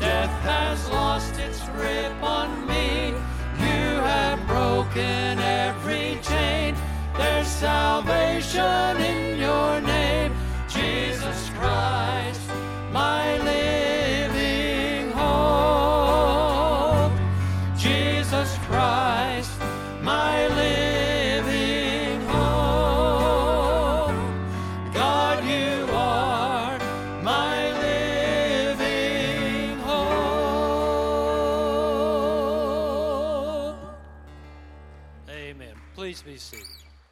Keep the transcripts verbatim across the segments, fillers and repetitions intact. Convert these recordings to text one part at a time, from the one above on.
Death has lost its grip on me. You have broken every chain. There's salvation in your name, Jesus Christ, my living hope. Jesus Christ, my living hope. God, you are my living hope. Amen. Please be seated.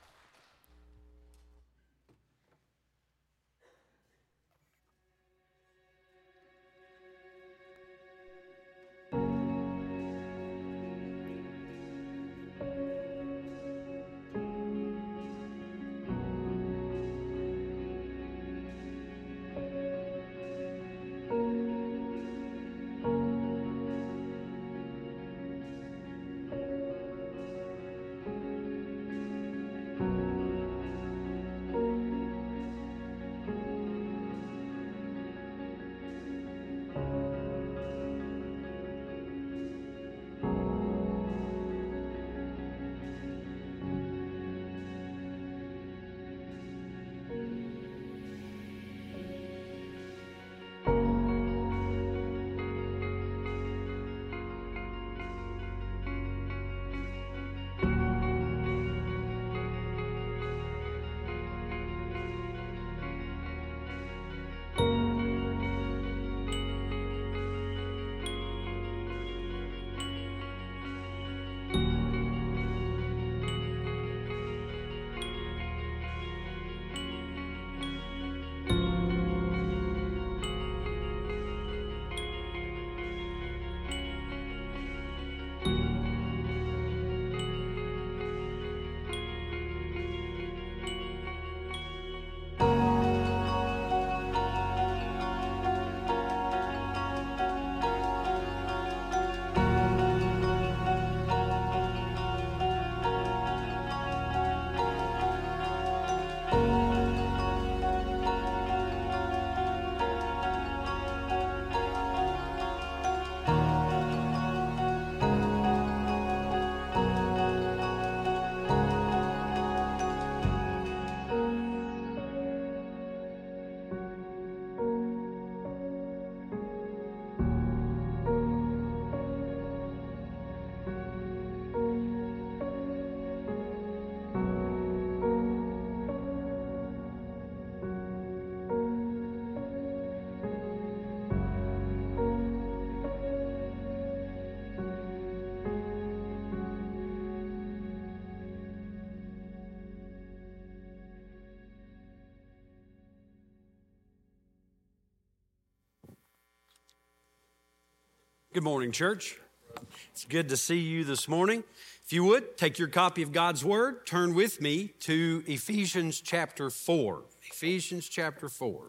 Good morning, church. It's good to see you this morning. If you would, take your copy of God's Word, turn with me to Ephesians chapter four. Ephesians chapter four.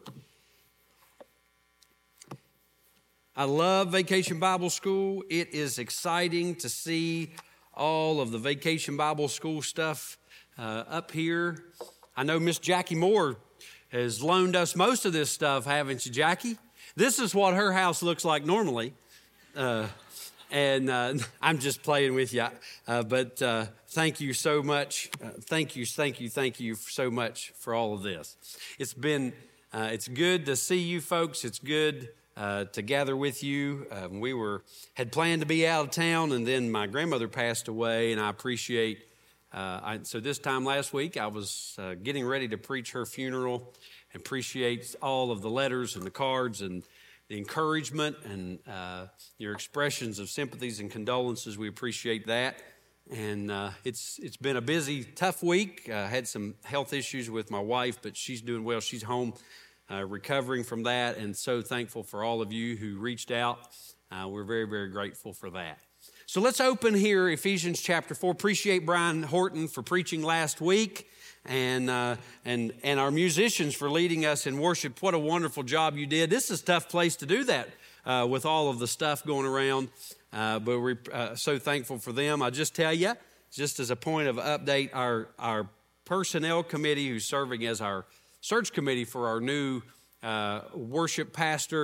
I love Vacation Bible School. It is exciting to see all of the Vacation Bible School stuff uh, up here. I know Miss Jackie Moore has loaned us most of this stuff, haven't you, Jackie? This is what her house looks like normally. Uh, and uh, I'm just playing with you, uh, but uh, thank you so much. Uh, thank you, thank you, thank you so much for all of this. It's been, uh, it's good to see you folks. It's good uh, to gather with you. Um, we were had planned to be out of town, and then my grandmother passed away, and I appreciate. Uh, I, so this time last week, I was uh, getting ready to preach her funeral. And appreciate all of the letters and the cards and the encouragement and uh, your expressions of sympathies and condolences. We appreciate that. And uh, it's it's been a busy, tough week. I uh, had some health issues with my wife, but she's doing well. She's home uh, recovering from that, and so thankful for all of you who reached out. Uh, we're very, very grateful for that. So let's open here, Ephesians chapter four. Appreciate Brian Horton for preaching last week. And uh, and and our musicians for leading us in worship. What a wonderful job you did. This is a tough place to do that uh, with all of the stuff going around. Uh, but we're uh, so thankful for them. I'll just tell you, just as a point of update, our, our personnel committee who's serving as our search committee for our new uh, worship pastor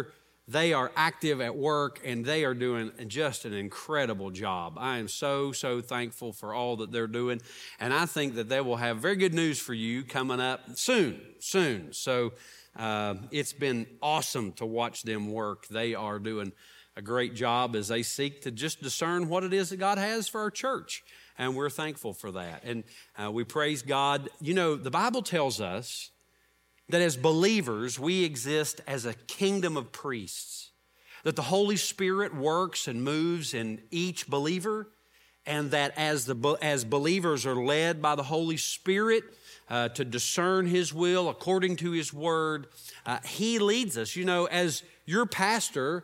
They are active at work, and they are doing just an incredible job. I am so, so thankful for all that they're doing, and I think that they will have very good news for you coming up soon, soon. So uh, it's been awesome to watch them work. They are doing a great job as they seek to just discern what it is that God has for our church, and we're thankful for that. And uh, we praise God. You know, the Bible tells us that as believers, we exist as a kingdom of priests, that the Holy Spirit works and moves in each believer, and that as the as believers are led by the Holy Spirit uh, to discern His will according to His word, uh, He leads us. You know, as your pastor,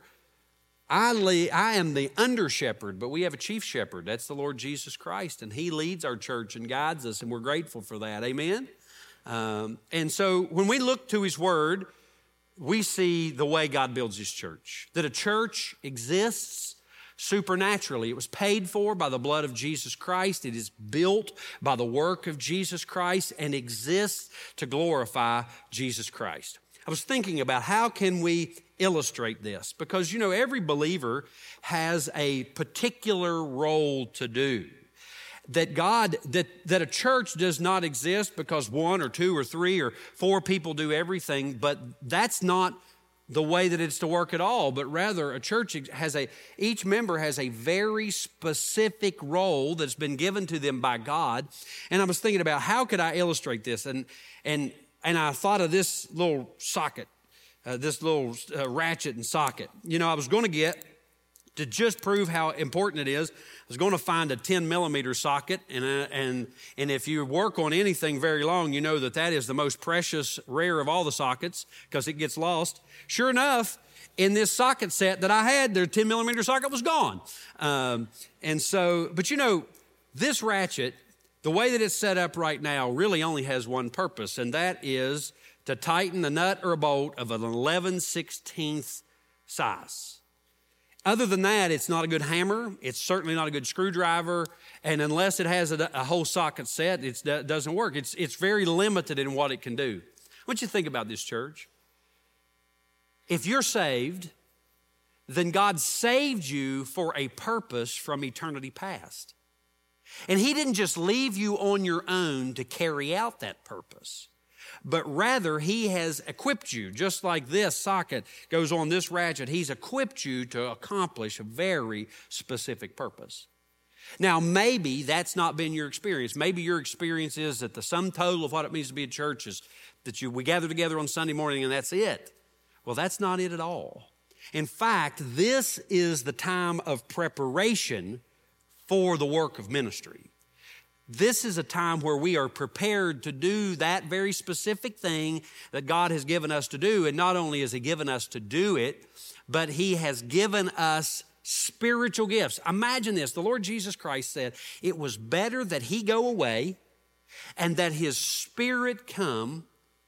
I, lead, I am the under shepherd, but we have a chief shepherd. That's the Lord Jesus Christ, and He leads our church and guides us, and we're grateful for that. Amen? Um, and so when we look to His word, we see the way God builds His church. That a church exists supernaturally. It was paid for by the blood of Jesus Christ. It is built by the work of Jesus Christ and exists to glorify Jesus Christ. I was thinking about how can we illustrate this? Because, you know, every believer has a particular role to do. That God, that, that a church does not exist because one or two or three or four people do everything, but that's not the way that it's to work at all. But rather, a church has a, each member has a very specific role that's been given to them by God. And I was thinking about how could I illustrate this? And, and, and I thought of this little socket, uh, this little uh, ratchet and socket. You know, I was going to get, to just prove how important it is, I was going to find a ten millimeter socket, and, uh, and, and if you work on anything very long, you know that that is the most precious, rare of all the sockets because it gets lost. Sure enough, in this socket set that I had, their ten millimeter socket was gone. Um, and so, but you know, this ratchet, the way that it's set up right now, really only has one purpose, and that is to tighten a nut or a bolt of an eleven sixteenths size. Other than that, it's not a good hammer. It's certainly not a good screwdriver. And unless it has a, a whole socket set, it doesn't work. It's, it's very limited in what it can do. What you think about this, church? If you're saved, then God saved you for a purpose from eternity past. And He didn't just leave you on your own to carry out that purpose, but rather He has equipped you, just like this socket goes on this ratchet. He's equipped you to accomplish a very specific purpose. Now, maybe that's not been your experience. Maybe your experience is that the sum total of what it means to be a church is that you, we gather together on Sunday morning and that's it. Well, that's not it at all. In fact, this is the time of preparation for the work of ministry. This is a time where we are prepared to do that very specific thing that God has given us to do. And not only has He given us to do it, but He has given us spiritual gifts. Imagine this. The Lord Jesus Christ said it was better that He go away and that His Spirit come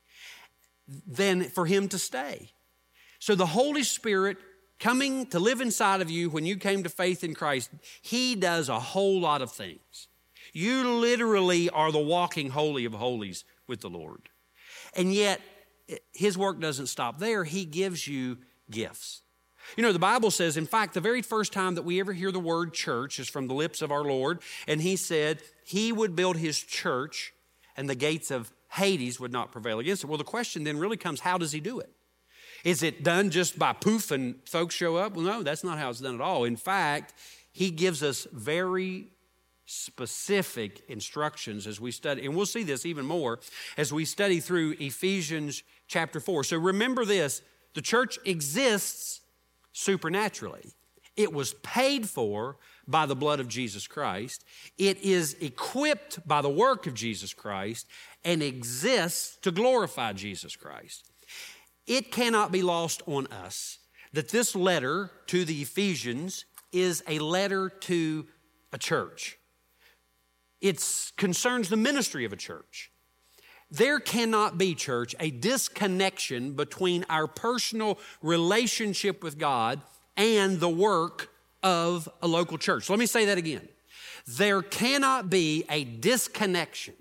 than for Him to stay. So the Holy Spirit coming to live inside of you when you came to faith in Christ, He does a whole lot of things. You literally are the walking holy of holies with the Lord. And yet, His work doesn't stop there. He gives you gifts. You know, the Bible says, in fact, the very first time that we ever hear the word church is from the lips of our Lord. And He said He would build His church and the gates of Hades would not prevail against it. Well, the question then really comes, how does He do it? Is it done just by poof and folks show up? Well, no, that's not how it's done at all. In fact, He gives us very specific instructions as we study. And we'll see this even more as we study through Ephesians chapter four. So remember this, the church exists supernaturally. It was paid for by the blood of Jesus Christ. It is equipped by the work of Jesus Christ and exists to glorify Jesus Christ. It cannot be lost on us that this letter to the Ephesians is a letter to a church. It concerns the ministry of a church. There cannot be, church, a disconnection between our personal relationship with God and the work of a local church. Let me say that again. There cannot be a disconnection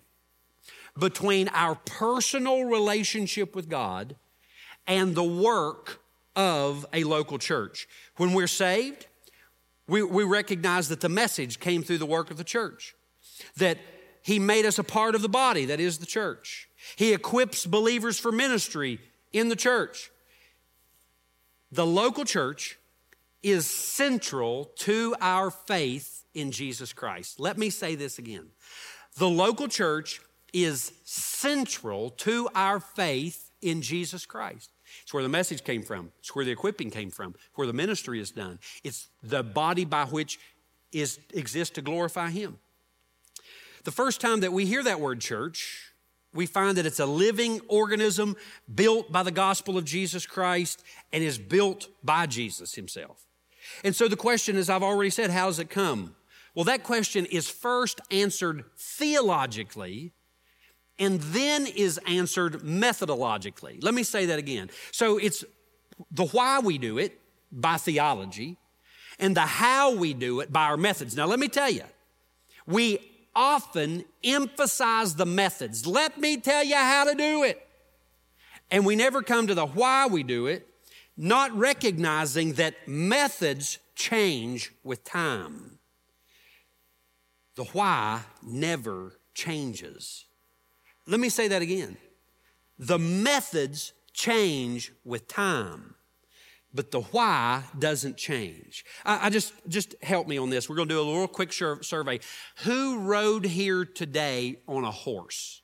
between our personal relationship with God and the work of a local church. When we're saved, we, we recognize that the message came through the work of the church, that He made us a part of the body, that is the church. He equips believers for ministry in the church. The local church is central to our faith in Jesus Christ. Let me say this again. The local church is central to our faith in Jesus Christ. It's where the message came from. It's where the equipping came from, where the ministry is done. It's the body by which is exists to glorify Him. The first time that we hear that word church, we find that it's a living organism built by the gospel of Jesus Christ and is built by Jesus Himself. And so the question is, I've already said, how does it come? Well, that question is first answered theologically and then is answered methodologically. Let me say that again. So it's the why we do it by theology and the how we do it by our methods. Now, let me tell you, we often emphasize the methods. Let me tell you how to do it. And we never come to the why we do it, not recognizing that methods change with time. The why never changes. Let me say that again. The methods change with time, but the why doesn't change. I, I just, just help me on this. We're going to do a little quick survey. Who rode here today on a horse?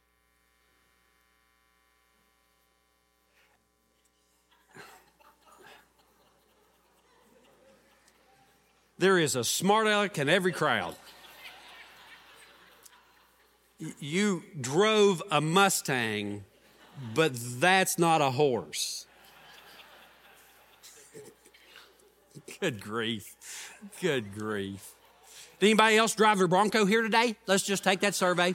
There is a smart aleck in every crowd. You drove a Mustang, but that's not a horse. Good grief. Good grief. Did anybody else drive a Bronco here today? Let's just take that survey.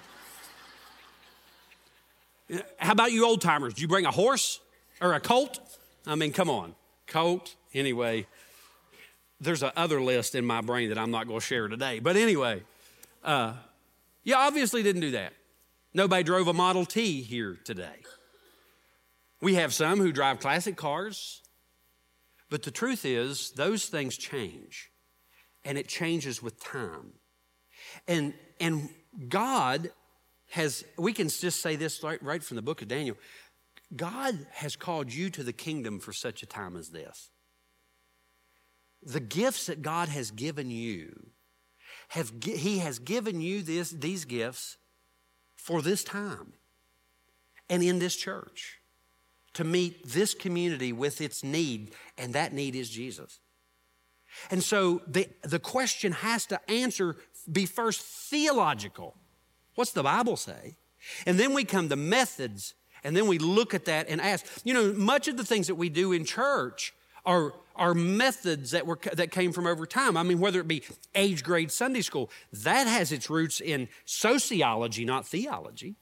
How about you old timers? Did you bring a horse or a colt? I mean, come on. Colt, anyway. There's a other list in my brain that I'm not going to share today. But anyway, uh, you obviously didn't do that. Nobody drove a Model T here today. We have some who drive classic cars. But the truth is, those things change. And it changes with time. And, and God has, we can just say this right, right from the book of Daniel. God has called you to the kingdom for such a time as this. The gifts that God has given you, have He has given you this, these gifts for this time and in this church to meet this community with its need, and that need is Jesus. And so the, the question has to answer, be first theological. What's the Bible say? And then we come to methods, and then we look at that and ask. You know, much of the things that we do in church are, are methods that were that came from over time. I mean, whether it be age grade Sunday school, that has its roots in sociology, not theology.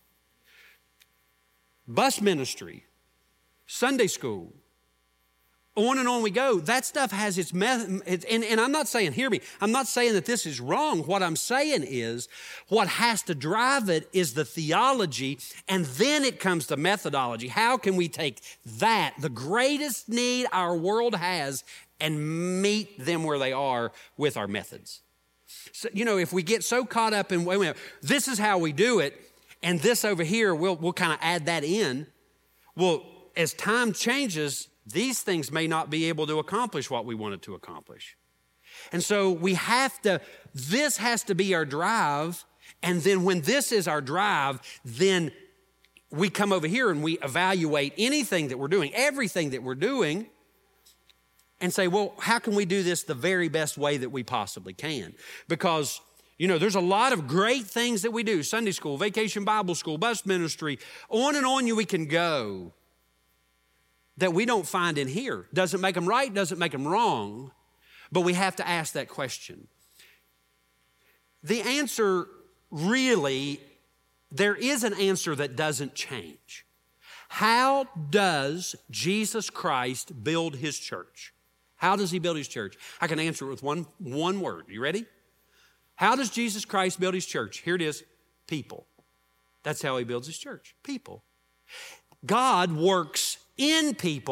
Bus ministry, Sunday school, on and on we go. That stuff has its method. And, and I'm not saying, hear me, I'm not saying that this is wrong. What I'm saying is what has to drive it is the theology, and then it comes to methodology. How can we take that, the greatest need our world has, and meet them where they are with our methods? So, you know, if we get so caught up in, wait a minute, this is how we do it, and this over here, we'll, we'll kind of add that in. Well, as time changes, these things may not be able to accomplish what we wanted to accomplish. And so we have to, this has to be our drive. And then when this is our drive, then we come over here and we evaluate anything that we're doing, everything that we're doing, and say, well, how can we do this the very best way that we possibly can? Because, you know, there's a lot of great things that we do, Sunday school, vacation Bible school, bus ministry, on and on you we can go, that we don't find in here. Doesn't make them right, doesn't make them wrong, but we have to ask that question. The answer really, there is an answer that doesn't change. How does Jesus Christ build His church? How does He build His church? I can answer it with one, one word. You ready? How does Jesus Christ build His church? Here it is, people. That's how He builds His church, people. God works in people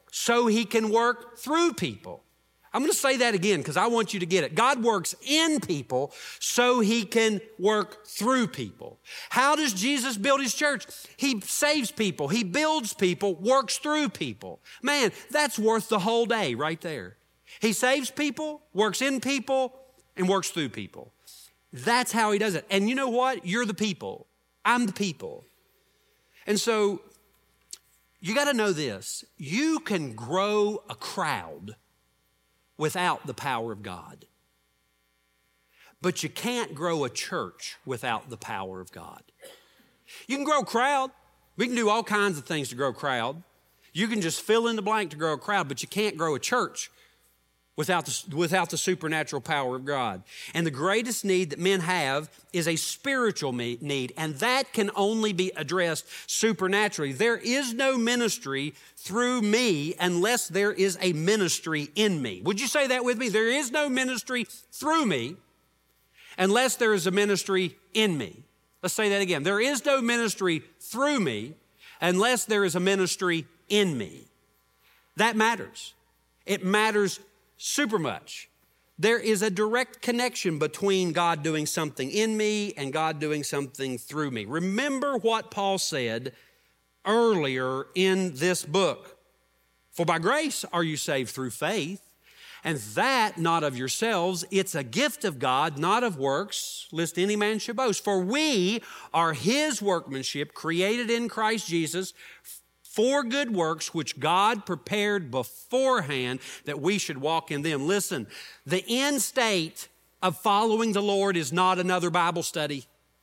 so he can work through people. I'm going to say that again because I want you to get it. God works in people so he can work through people. How does Jesus build his church? He saves people, he builds people, works through people. Man, that's worth the whole day right there. He saves people, works in people, and works through people. That's how he does it. And you know what? You're the people. I'm the people. And so you got to know this. You can grow a crowd without the power of God. But you can't grow a church without the power of God. You can grow a crowd. We can do all kinds of things to grow a crowd. You can just fill in the blank to grow a crowd, but you can't grow a church without the, without the supernatural power of God. And the greatest need that men have is a spiritual need, and that can only be addressed supernaturally. There is no ministry through me unless there is a ministry in me. Would you say that with me? There is no ministry through me unless there is a ministry in me. Let's say that again. There is no ministry through me unless there is a ministry in me. That matters. It matters super much. There is a direct connection between God doing something in me and God doing something through me. Remember what Paul said earlier in this book. For by grace are you saved through faith, and that not of yourselves. It's a gift of God, not of works, lest any man should boast. For we are his workmanship, created in Christ Jesus, for good works which God prepared beforehand that we should walk in them. Listen, the end state of following the Lord is not another Bible study.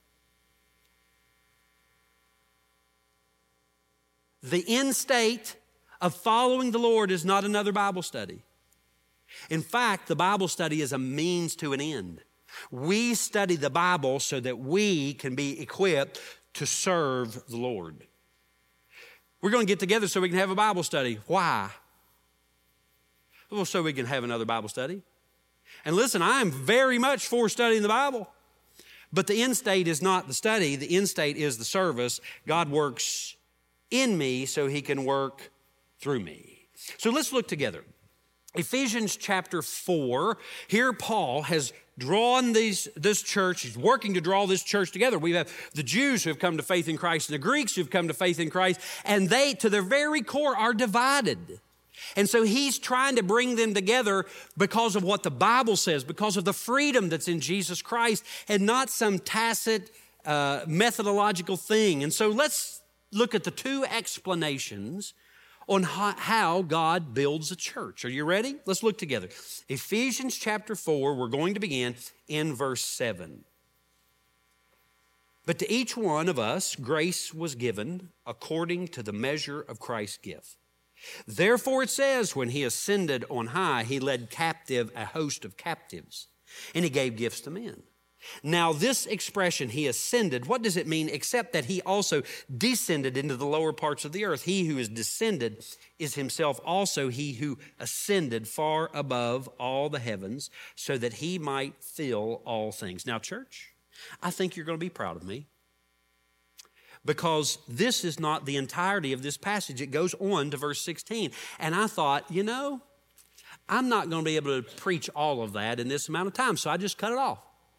The end state of following the Lord is not another Bible study. In fact, the Bible study is a means to an end. We study the Bible so that we can be equipped to serve the Lord. We're going to get together so we can have a Bible study. Why? Well, so we can have another Bible study. And listen, I am very much for studying the Bible. But the end state is not the study. The end state is the service. God works in me so he can work through me. So let's look together. Ephesians chapter four. Here Paul has drawn these, this church. He's working to draw this church together. We have the Jews who have come to faith in Christ and the Greeks who have come to faith in Christ, and they, to their very core, are divided. And so he's trying to bring them together because of what the Bible says, because of the freedom that's in Jesus Christ, and not some tacit uh, methodological thing. And so let's look at the two explanations on how God builds a church. Are you ready? Let's look together. Ephesians chapter four, we're going to begin in verse seven. But to each one of us, grace was given according to the measure of Christ's gift. Therefore it says, when he ascended on high, he led captive a host of captives, and he gave gifts to men. Now this expression, he ascended, what does it mean except that he also descended into the lower parts of the earth? He who is descended is himself also he who ascended far above all the heavens so that he might fill all things. Now, church, I think you're going to be proud of me because this is not the entirety of this passage. It goes on to verse sixteen. And I thought, you know, I'm not going to be able to preach all of that in this amount of time, so I just cut it off.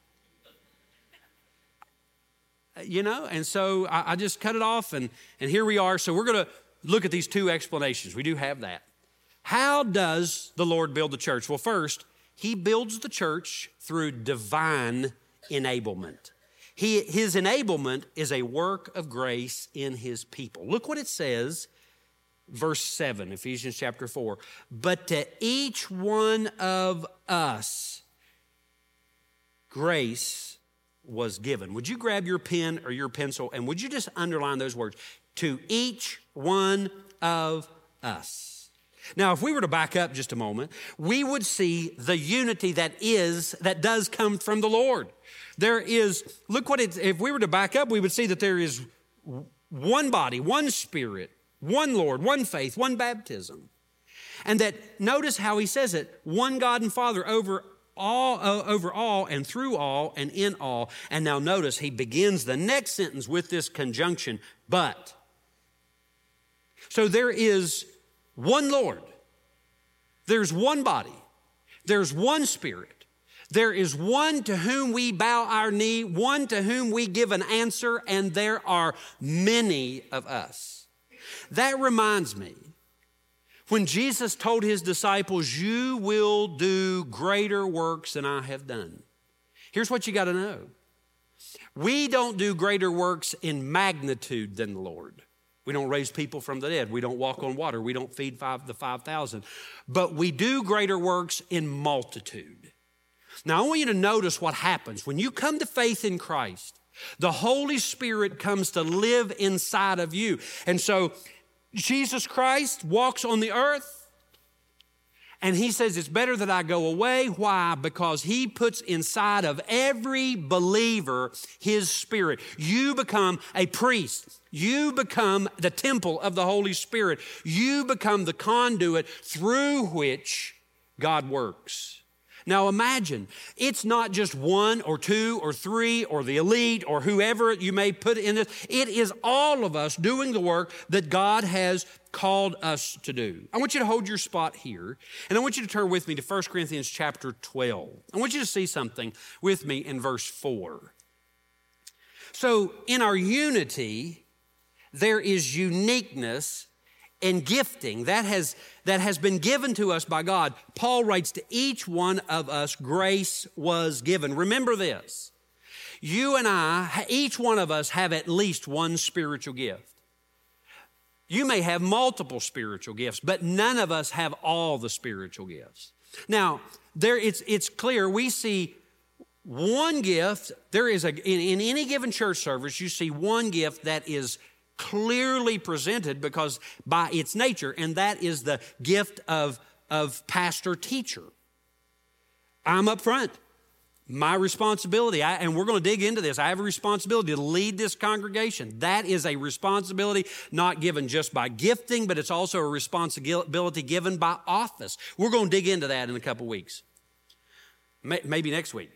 You know, and so I, I just cut it off, and, and here we are. So we're going to look at these two explanations. We do have that. How does the Lord build the church? Well, first, he builds the church through divine enablement. He, his enablement is a work of grace in his people. Look what it says, verse seven, Ephesians chapter four. But to each one of us, grace was given. Would you grab your pen or your pencil and would you just underline those words? To each one of us. Now, if we were to back up just a moment, we would see the unity that is, that does come from the Lord. There is, look what it, if we were to back up, we would see that there is one body, one spirit, one Lord, one faith, one baptism. And that, notice how he says it, one God and Father over all, uh, over all and through all and in all. And now notice he begins the next sentence with this conjunction, but. So there is one Lord. There's one body. There's one Spirit. There is one to whom we bow our knee, one to whom we give an answer, and there are many of us. That reminds me, when Jesus told his disciples, you will do greater works than I have done. Here's what you got to know. We don't do greater works in magnitude than the Lord. We don't raise people from the dead. We don't walk on water. We don't feed five, the five thousand. But we do greater works in multitude. Now, I want you to notice what happens. When you come to faith in Christ, the Holy Spirit comes to live inside of you. And so Jesus Christ walks on the earth, and he says, it's better that I go away. Why? Because he puts inside of every believer his Spirit. You become a priest. You become the temple of the Holy Spirit. You become the conduit through which God works. Now imagine, it's not just one or two or three or the elite or whoever you may put in this. It is all of us doing the work that God has called us to do. I want you to hold your spot here, and I want you to turn with me to First Corinthians chapter twelve. I want you to see something with me in verse four. So in our unity, there is uniqueness and gifting that has, that has been given to us by God. Paul writes, to each one of us grace was given. Remember this, you and I, each one of us have at least one spiritual gift. You may have multiple spiritual gifts, but none of us have all the spiritual gifts. Now, there it's, it's clear we see one gift. There is a, in, in any given church service, you see one gift that is clearly presented because by its nature, and that is the gift of, of pastor-teacher. I'm up front. My responsibility, I, and we're going to dig into this, I have a responsibility to lead this congregation. That is a responsibility not given just by gifting, but it's also a responsibility given by office. We're going to dig into that in a couple weeks, maybe next week.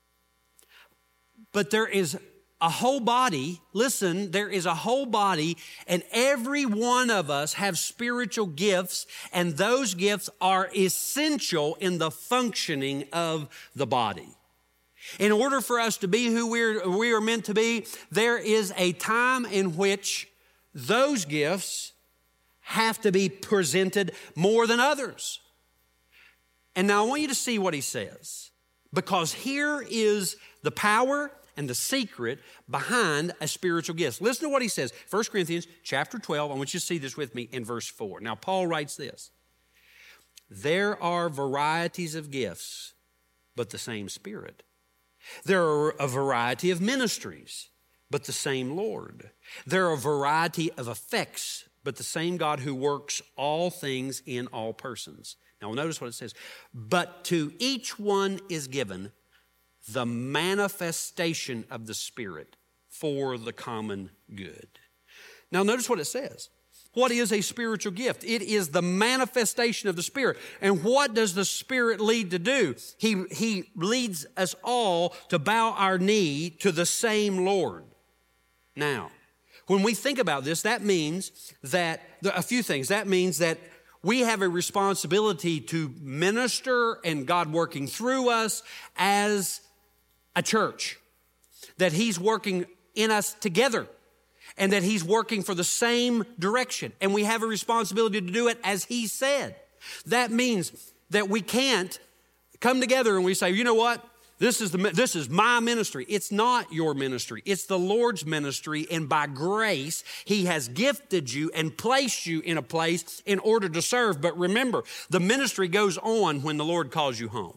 But there is a whole body, listen, there is a whole body, and every one of us have spiritual gifts, and those gifts are essential in the functioning of the body. In order for us to be who we're, we are meant to be, there is a time in which those gifts have to be presented more than others. And now I want you to see what he says, because here is the power and the secret behind a spiritual gift. Listen to what he says. First Corinthians chapter twelve. I want you to see this with me in verse four. Now, Paul writes this. There are varieties of gifts, but the same Spirit. There are a variety of ministries, but the same Lord. There are a variety of effects, but the same God who works all things in all persons. Now, notice what it says. But to each one is given the manifestation of the Spirit for the common good. Now notice what it says. What is a spiritual gift? It is the manifestation of the Spirit. And what does the Spirit lead to do? He, he leads us all to bow our knee to the same Lord. Now, when we think about this, that means that, a few things. That means that we have a responsibility to minister and God working through us as a church, that he's working in us together and that he's working for the same direction. And we have a responsibility to do it as he said. That means that we can't come together and we say, you know what? This is the this is my ministry. It's not your ministry. It's the Lord's ministry. And by grace, he has gifted you and placed you in a place in order to serve. But remember, the ministry goes on when the Lord calls you home.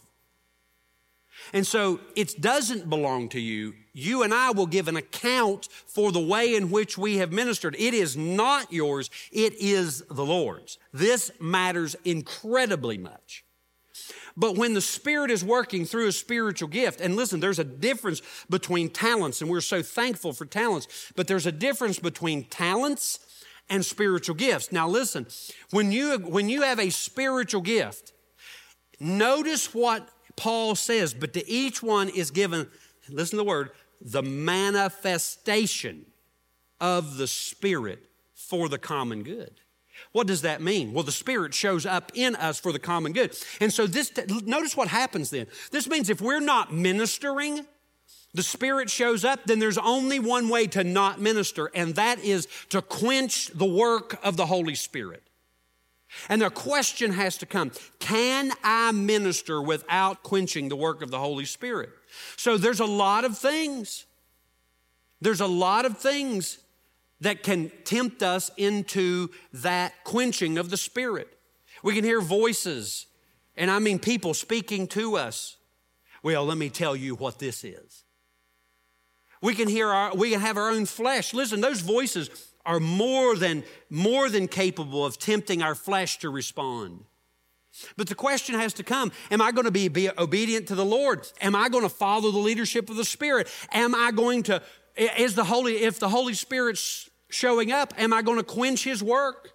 And so it doesn't belong to you. You and I will give an account for the way in which we have ministered. It is not yours. It is the Lord's. This matters incredibly much. But when the Spirit is working through a spiritual gift, and listen, there's a difference between talents, and we're so thankful for talents, but there's a difference between talents and spiritual gifts. Now listen, when you, when you have a spiritual gift, notice what Paul says, but to each one is given, listen to the word, the manifestation of the Spirit for the common good. What does that mean? Well, the Spirit shows up in us for the common good. And so this, notice what happens then. This means if we're not ministering, the Spirit shows up, then there's only one way to not minister, and that is to quench the work of the Holy Spirit. And the question has to come, can I minister without quenching the work of the Holy Spirit? So there's a lot of things. There's a lot of things that can tempt us into that quenching of the Spirit. We can hear voices, and I mean people speaking to us. Well, let me tell you what this is. We can hear our, we can have our own flesh. Listen, those voices are more than, more than capable of tempting our flesh to respond. But the question has to come, am I going to be, be obedient to the Lord? Am I going to follow the leadership of the Spirit? Am I going to, is the Holy, if the Holy Spirit's showing up, am I going to quench His work?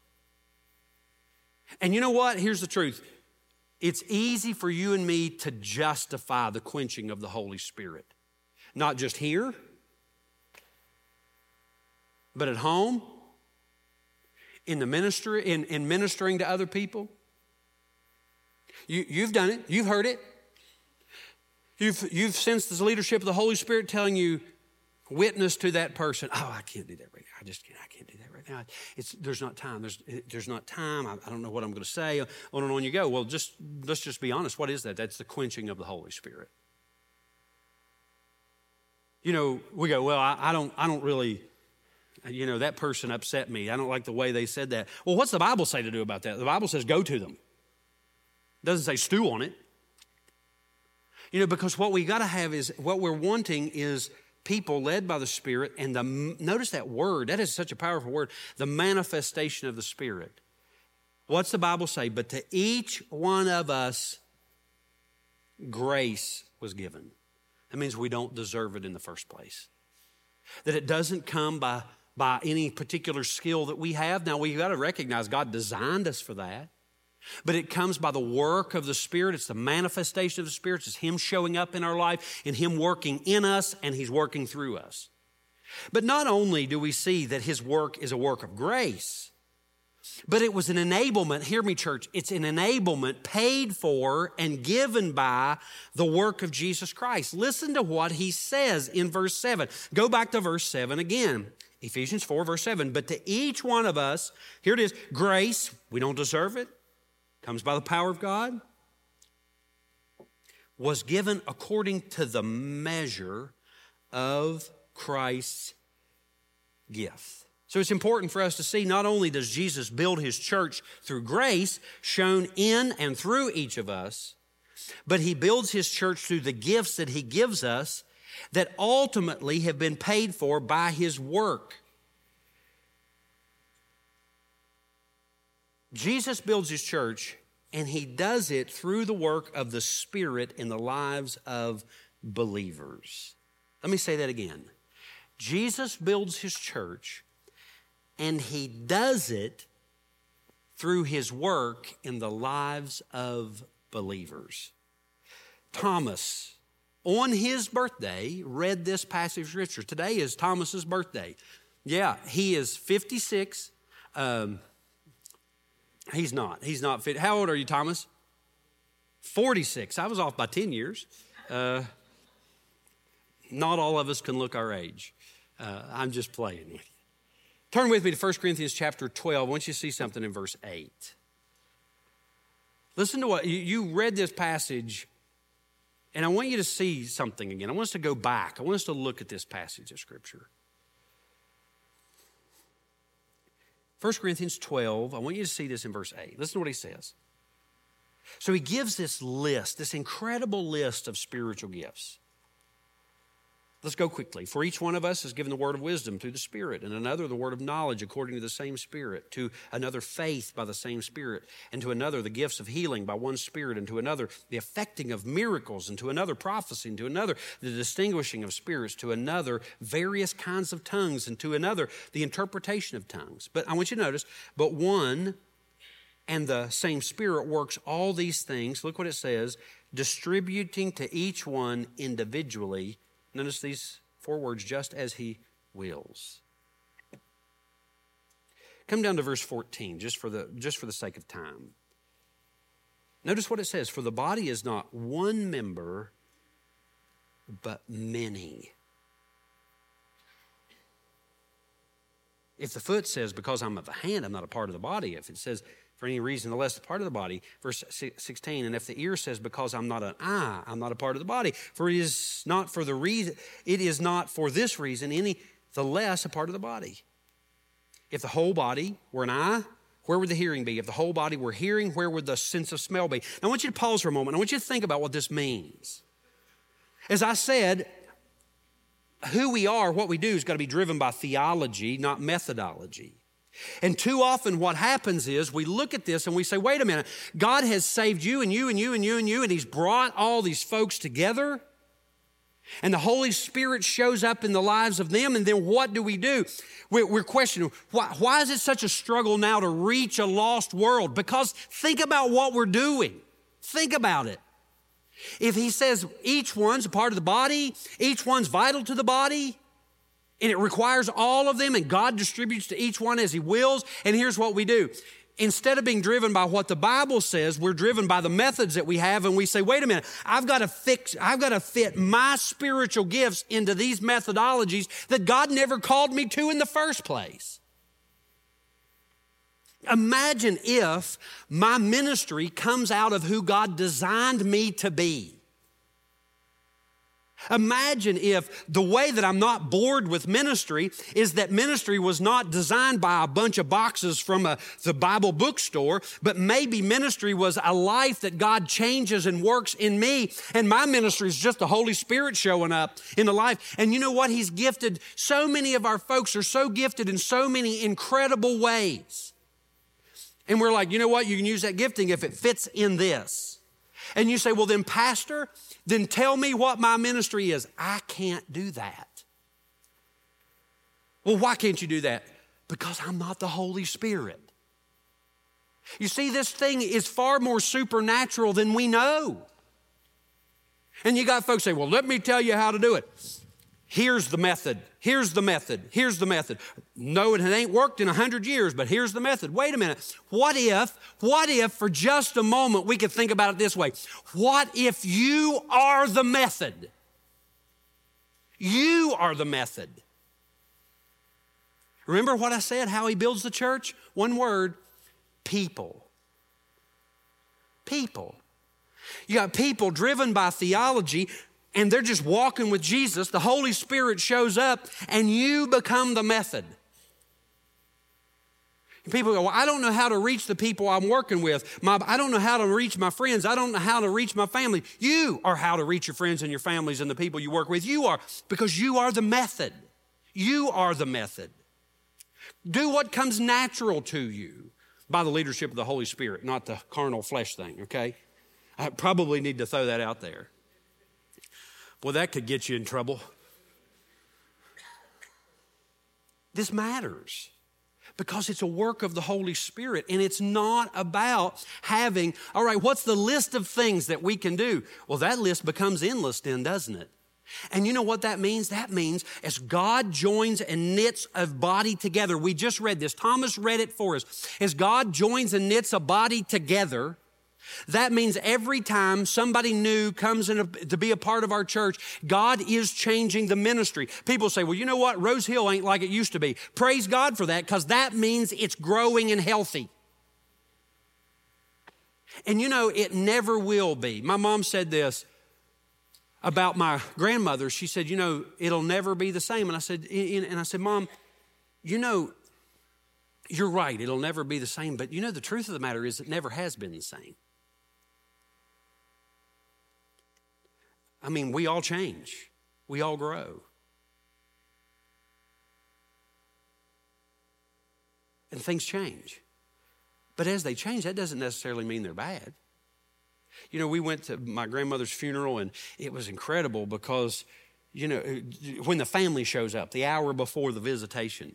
And you know what? Here's the truth. It's easy for you and me to justify the quenching of the Holy Spirit. Not just here, but at home, in the ministry, in, in ministering to other people. You, you've done it. You've heard it. You've, you've sensed the leadership of the Holy Spirit telling you, witness to that person. Oh, I can't do that right now. I just can't. I can't do that right now. It's there's not time. There's there's not time. I, I don't know what I'm going to say. On and on you go. Well, just let's just be honest. What is that? That's the quenching of the Holy Spirit. You know, we go, well, I, I don't. I don't really. You know, that person upset me. I don't like the way they said that. Well, what's the Bible say to do about that? The Bible says go to them. It doesn't say stew on it. You know, because what we got to have is, what we're wanting is people led by the Spirit, and the, notice that word, that is such a powerful word, the manifestation of the Spirit. What's the Bible say? But to each one of us, grace was given. That means we don't deserve it in the first place. That it doesn't come by, by any particular skill that we have. Now, we've got to recognize God designed us for that. But it comes by the work of the Spirit. It's the manifestation of the Spirit. It's Him showing up in our life and Him working in us, and He's working through us. But not only do we see that His work is a work of grace, but it was an enablement. Hear me, church. It's an enablement paid for and given by the work of Jesus Christ. Listen to what He says in verse seven. Go back to verse seven again. Ephesians four, verse seven. But to each one of us, here it is, grace, we don't deserve it, comes by the power of God, was given according to the measure of Christ's gift. So it's important for us to see, not only does Jesus build His church through grace shown in and through each of us, but He builds His church through the gifts that He gives us that ultimately have been paid for by His work. Jesus builds His church, and He does it through the work of the Spirit in the lives of believers. Let me say that again. Jesus builds His church, and He does it through His work in the lives of believers. Thomas, on his birthday, read this passage of Scripture. Today is Thomas's birthday. Yeah, he is fifty-six. Um, he's not. He's not fit. How old are you, Thomas? forty-six. I was off by ten years. Uh, not all of us can look our age. Uh, I'm just playing with you. Turn with me to First Corinthians chapter twelve. I want you to see something in verse eight. Listen to what, you, you read this passage, and I want you to see something again. I want us to go back. I want us to look at this passage of Scripture. First Corinthians twelve, I want you to see this in verse eight. Listen to what he says. So he gives this list, this incredible list of spiritual gifts. Let's go quickly. For each one of us is given the word of wisdom through the Spirit, and another the word of knowledge according to the same Spirit, to another faith by the same Spirit, and to another the gifts of healing by one Spirit, and to another the effecting of miracles, and to another prophecy, and to another the distinguishing of spirits, to another various kinds of tongues, and to another the interpretation of tongues. But I want you to notice, but one and the same Spirit works all these things, look what it says, distributing to each one individually. Notice these four words, just as He wills. Come down to verse fourteen, just for the, just for the sake of time. Notice what it says, for the body is not one member, but many. If the foot says, because I'm of the hand, I'm not a part of the body. If it says, for any reason, the less a part of the body, verse sixteen, and if the ear says, because I'm not an eye, I'm not a part of the body. For it is not for the reason, it is not for this reason, any the less a part of the body. If the whole body were an eye, where would the hearing be? If the whole body were hearing, where would the sense of smell be? Now, I want you to pause for a moment. I want you to think about what this means. As I said, who we are, what we do is got to be driven by theology, not methodology. And too often what happens is we look at this and we say, wait a minute, God has saved you and you and you and you and you, and he's brought all these folks together. And the Holy Spirit shows up in the lives of them, and then what do we do? We're, we're questioning, why, why is it such a struggle now to reach a lost world? Because think about what we're doing. Think about it. If he says each one's a part of the body, each one's vital to the body, and it requires all of them, and God distributes to each one as he wills, and here's what we do. Instead of being driven by what the Bible says, we're driven by the methods that we have, and we say, wait a minute, I've got to fix, I've got to fit my spiritual gifts into these methodologies that God never called me to in the first place. Imagine if my ministry comes out of who God designed me to be. Imagine if the way that I'm not bored with ministry is that ministry was not designed by a bunch of boxes from a, the Bible bookstore, but maybe ministry was a life that God changes and works in me, and my ministry is just the Holy Spirit showing up in the life. And you know what? He's gifted. So many of our folks are so gifted in so many incredible ways. And we're like, you know what? You can use that gifting if it fits in this. And you say, well, then, Pastor, then tell me what my ministry is. I can't do that. Well, why can't you do that? Because I'm not the Holy Spirit. You see, this thing is far more supernatural than we know. And you got folks say, well, let me tell you how to do it. Here's the method. Here's the method. Here's the method. No, it ain't worked in a hundred years, but here's the method. Wait a minute. What if, what if for just a moment we could think about it this way? What if you are the method? You are the method. Remember what I said, how he builds the church? One word, people. People. You got people driven by theology, and they're just walking with Jesus. The Holy Spirit shows up, and you become the method. People go, well, I don't know how to reach the people I'm working with. My, I don't know how to reach my friends. I don't know how to reach my family. You are how to reach your friends and your families and the people you work with. You are, because you are the method. You are the method. Do what comes natural to you by the leadership of the Holy Spirit, not the carnal flesh thing, okay? I probably need to throw that out there. Well, that could get you in trouble. This matters because it's a work of the Holy Spirit, and it's not about having, all right, what's the list of things that we can do? Well, that list becomes endless then, doesn't it? And you know what that means? That means as God joins and knits a body together, we just read this, Thomas read it for us. As God joins and knits a body together, that means every time somebody new comes in a, to be a part of our church, God is changing the ministry. People say, well, you know what? Rose Hill ain't like it used to be. Praise God for that, because that means it's growing and healthy. And you know, it never will be. My mom said this about my grandmother. She said, you know, it'll never be the same. And I said, and I said, Mom, you know, you're right. It'll never be the same. But you know, the truth of the matter is it never has been the same. I mean, we all change. We all grow. And things change. But as they change, that doesn't necessarily mean they're bad. You know, we went to my grandmother's funeral, and it was incredible because, you know, when the family shows up, the hour before the visitation,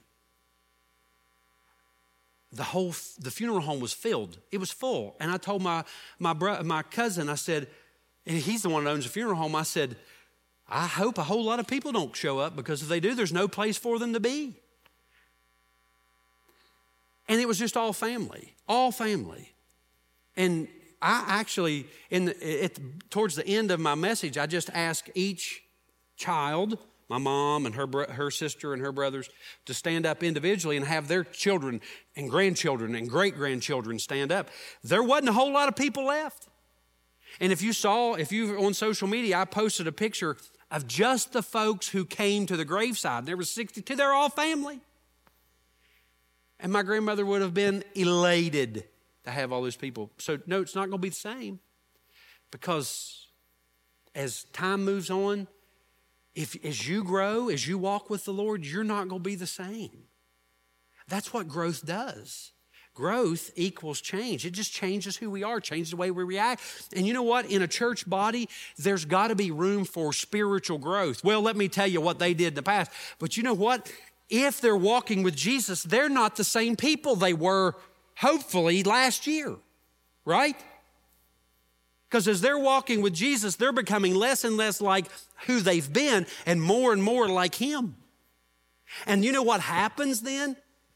the whole, the funeral home was filled. It was full. And I told my, my, bro, my cousin, I said, and he's the one that owns the funeral home, I said, I hope a whole lot of people don't show up, because if they do, there's no place for them to be. And it was just all family, all family. And I actually, in the, at, towards the end of my message, I just asked each child, my mom and her her sister and her brothers, to stand up individually and have their children and grandchildren and great-grandchildren stand up. There wasn't a whole lot of people left. And if you saw, if you were on social media, I posted a picture of just the folks who came to the graveside. There was sixty-two. They're all family. And my grandmother would have been elated to have all those people. So, no, it's not going to be the same. Because as time moves on, if as you grow, as you walk with the Lord, you're not going to be the same. That's what growth does. Growth equals change. It just changes who we are, changes the way we react. And you know what? In a church body, there's got to be room for spiritual growth. Well, let me tell you what they did in the past. But you know what? If they're walking with Jesus, they're not the same people they were, hopefully, last year, right? Because as they're walking with Jesus, they're becoming less and less like who they've been and more and more like Him. And you know what happens then?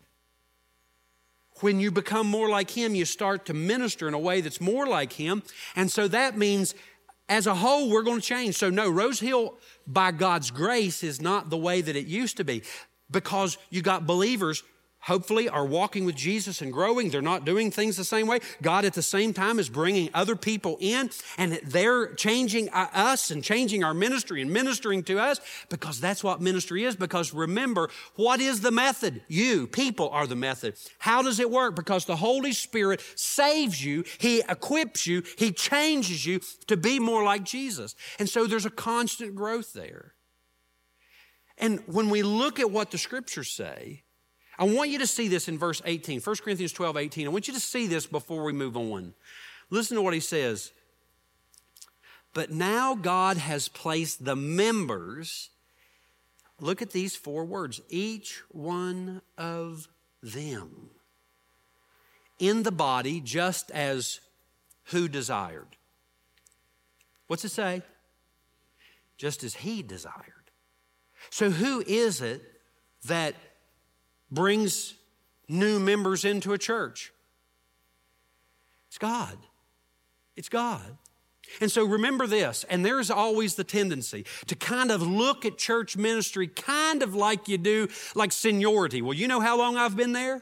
When you become more like Him, you start to minister in a way that's more like Him. And so that means, as a whole, we're going to change. So no, Rose Hill, by God's grace, is not the way that it used to be. Because you got believers, hopefully, are walking with Jesus and growing. They're not doing things the same way. God, at the same time, is bringing other people in, and they're changing us and changing our ministry and ministering to us, because that's what ministry is. Because remember, what is the method? You, people, are the method. How does it work? Because the Holy Spirit saves you. He equips you. He changes you to be more like Jesus. And so there's a constant growth there. And when we look at what the Scriptures say, I want you to see this in verse eighteen, First Corinthians twelve, eighteen. I want you to see this before we move on. Listen to what he says. But now God has placed the members, look at these four words, each one of them, in the body just as who desired. What's it say? Just as He desired. So who is it that brings new members into a church? It's God. It's God. And so remember this, and there's always the tendency to kind of look at church ministry kind of like you do, like seniority. Well, you know how long I've been there?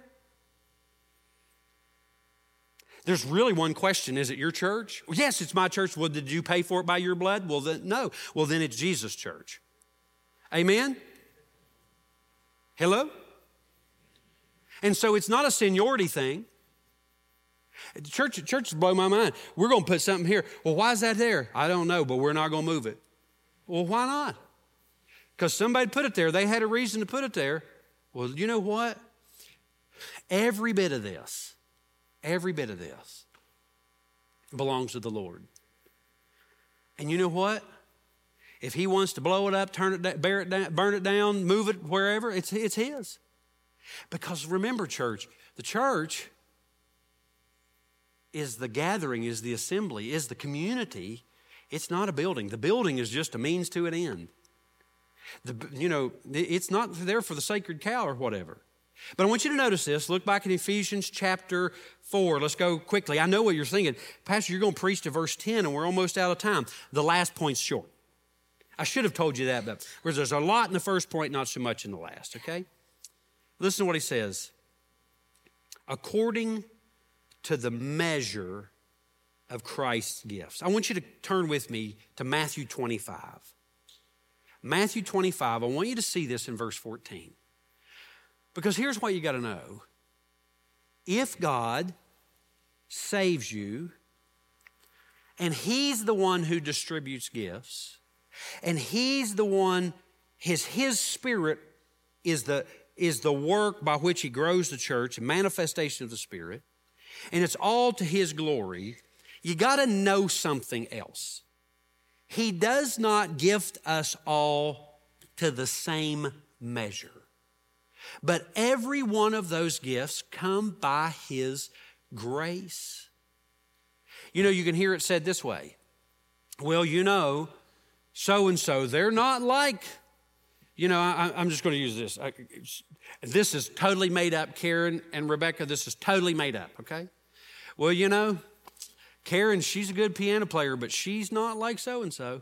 There's really one question. Is it your church? Well, yes, it's my church. Well, did you pay for it by your blood? Well, then, no. Well, then it's Jesus' church. Amen? Hello? And so it's not a seniority thing. Church, churches blow my mind. We're going to put something here. Well, why is that there? I don't know, but we're not going to move it. Well, why not? Because somebody put it there. They had a reason to put it there. Well, you know what? Every bit of this, every bit of this belongs to the Lord. And you know what? If He wants to blow it up, turn it down, bear it down, burn it down, move it wherever, it's, it's His. Because remember, church, the church is the gathering, is the assembly, is the community. It's not a building. The building is just a means to an end. The, you know, it's not there for the sacred cow or whatever. But I want you to notice this. Look back in Ephesians chapter four. Let's go quickly. I know what you're thinking. Pastor, you're going to preach to verse ten, and we're almost out of time. The last point's short. I should have told you that, but there's a lot in the first point, not so much in the last, okay? Listen to what he says. According to the measure of Christ's gifts. I want you to turn with me to Matthew twenty-five. Matthew twenty-five, I want you to see this in verse fourteen. Because here's what you got to know. If God saves you, and He's the one who distributes gifts, and He's the one, His, His Spirit is the, is the work by which He grows the church, a manifestation of the Spirit, and it's all to His glory, you got to know something else. He does not gift us all to the same measure. But every one of those gifts come by His grace. You know, you can hear it said this way. Well, you know, so-and-so, they're not like You know, I, I'm just going to use this. I, this is totally made up, Karen and Rebecca. This is totally made up, okay? Well, you know, Karen, she's a good piano player, but she's not like so-and-so.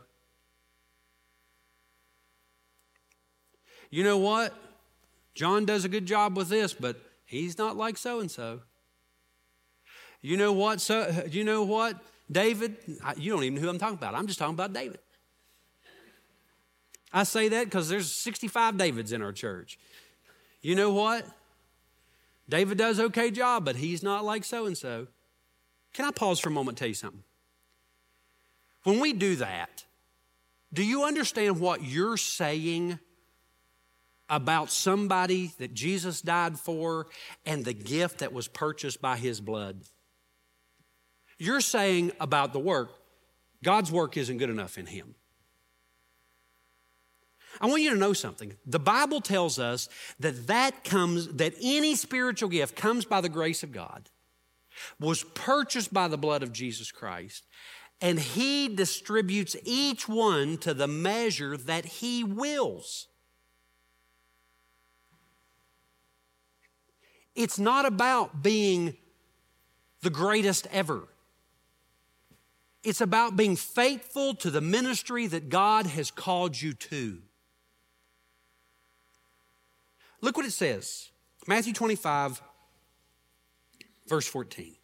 You know what? John does a good job with this, but he's not like so-and-so. You know what? So, you know what? David, you don't even know who I'm talking about. I'm just talking about David. I say that because there's sixty-five Davids in our church. You know what? David does an okay job, but he's not like so-and-so. Can I pause for a moment and tell you something? When we do that, do you understand what you're saying about somebody that Jesus died for and the gift that was purchased by his blood? You're saying about the work, God's work isn't good enough in him. I want you to know something. The Bible tells us that that comes, that any spiritual gift comes by the grace of God, was purchased by the blood of Jesus Christ, and he distributes each one to the measure that he wills. It's not about being the greatest ever. It's about being faithful to the ministry that God has called you to. Look what it says. Matthew twenty-five, verse fourteen.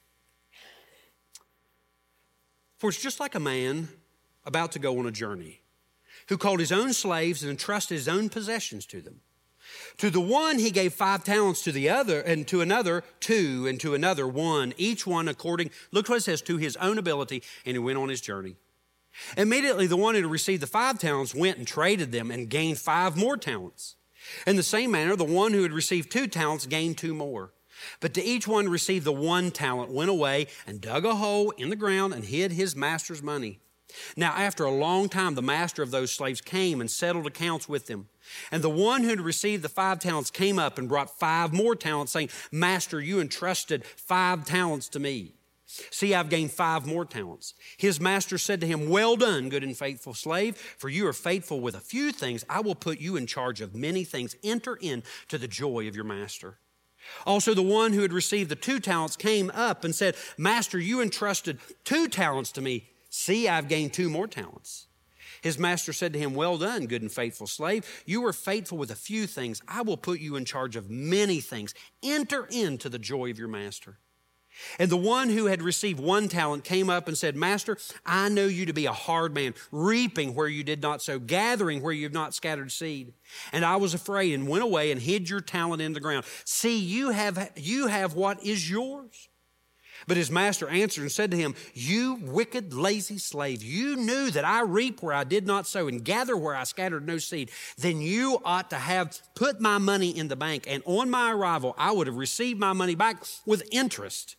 For it's just like a man about to go on a journey, who called his own slaves and entrusted his own possessions to them. To the one he gave five talents, to the other, and to another two, and to another one, each one according, look what it says, to his own ability, and he went on his journey. Immediately the one who had received the five talents went and traded them and gained five more talents. In the same manner, the one who had received two talents gained two more. But to each one received the one talent went away and dug a hole in the ground and hid his master's money. Now, after a long time, the master of those slaves came and settled accounts with them. And the one who had received the five talents came up and brought five more talents, saying, Master, you entrusted five talents to me. See, I've gained five more talents. His master said to him, Well done, good and faithful slave, for you are faithful with a few things. I will put you in charge of many things. Enter into the joy of your master. Also, the one who had received the two talents came up and said, Master, you entrusted two talents to me. See, I've gained two more talents. His master said to him, Well done, good and faithful slave. You were faithful with a few things. I will put you in charge of many things. Enter into the joy of your master. And the one who had received one talent came up and said, Master, I know you to be a hard man, reaping where you did not sow, gathering where you have not scattered seed. And I was afraid and went away and hid your talent in the ground. See, you have, you have what is yours. But his master answered and said to him, You wicked, lazy slave, you knew that I reap where I did not sow and gather where I scattered no seed. Then you ought to have put my money in the bank, and on my arrival I would have received my money back with interest.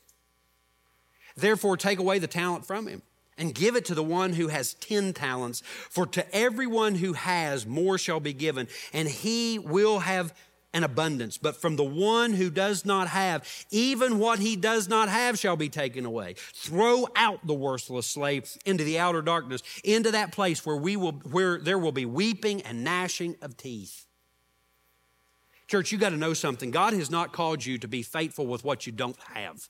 Therefore, take away the talent from him and give it to the one who has ten talents. For to everyone who has, more shall be given, and he will have an abundance. But from the one who does not have, even what he does not have shall be taken away. Throw out the worthless slave into the outer darkness, into that place where we will, where there will be weeping and gnashing of teeth. Church, you got to know something. God has not called you to be faithful with what you don't have.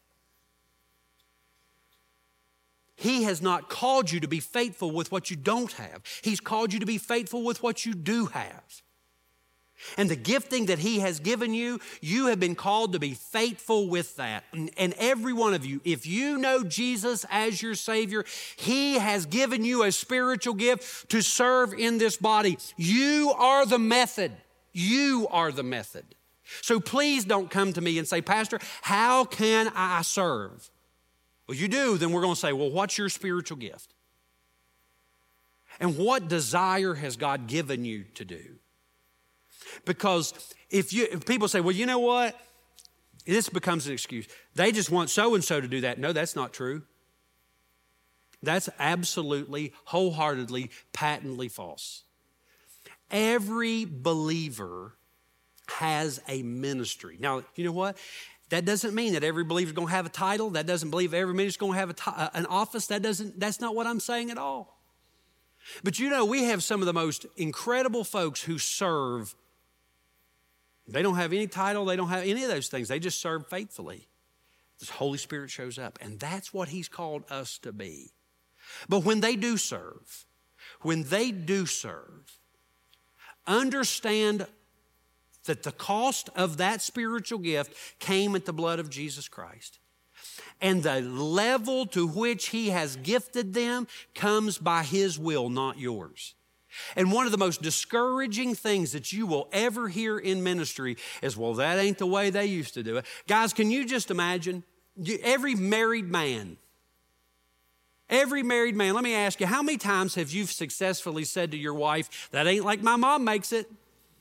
He has not called you to be faithful with what you don't have. He's called you to be faithful with what you do have. And the gifting that he has given you, you have been called to be faithful with that. And, and every one of you, if you know Jesus as your Savior, he has given you a spiritual gift to serve in this body. You are the method. You are the method. So please don't come to me and say, Pastor, how can I serve? Well, you do, then we're going to say, well, what's your spiritual gift? And what desire has God given you to do? Because if you if people say, well, you know what? This becomes an excuse. They just want so-and-so to do that. No, that's not true. That's absolutely, wholeheartedly, patently false. Every believer has a ministry. Now, you know what? That doesn't mean that every believer is going to have a title. That doesn't believe every minister is going to have a t- an office. That doesn't. That's not what I'm saying at all. But you know, we have some of the most incredible folks who serve. They don't have any title. They don't have any of those things. They just serve faithfully. The Holy Spirit shows up, and that's what he's called us to be. But when they do serve, when they do serve, understand that the cost of that spiritual gift came at the blood of Jesus Christ. And the level to which he has gifted them comes by his will, not yours. And one of the most discouraging things that you will ever hear in ministry is, well, that ain't the way they used to do it. Guys, can you just imagine? Every married man, every married man, let me ask you, how many times have you successfully said to your wife, that ain't like my mom makes it?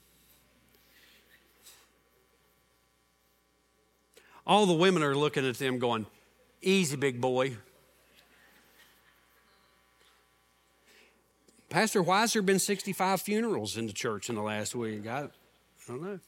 All the women are looking at them going, easy, big boy. Pastor, why has there been sixty-five funerals in the church in the last week? I, I don't know.